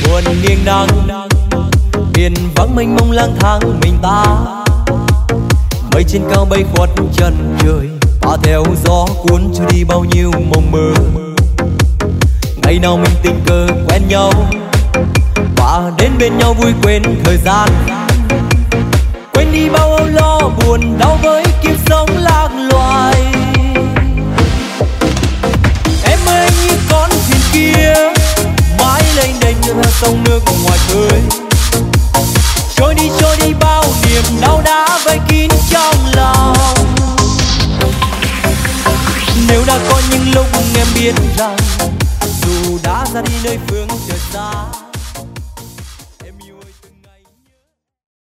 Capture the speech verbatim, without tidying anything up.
buồn nghiêng nắng biển vắng mênh mông lang thang mình ta, mây trên cao bay khuất chân trời, ta theo gió cuốn trôi đi bao nhiêu mộng mơ. Ngày nào mình tình cờ quen nhau và đến bên nhau vui quên thời gian, quên đi bao âu lo buồn đau với kiếp sống lạc loài. Em ơi anh như con thuyền kia mãi lênh đênh ra sông nước ngoài khơi, trôi đi trôi đi bao niềm đau đã vây kín trong lòng. Nếu đã có những lúc em biết rằng dù đã ra đi nơi phương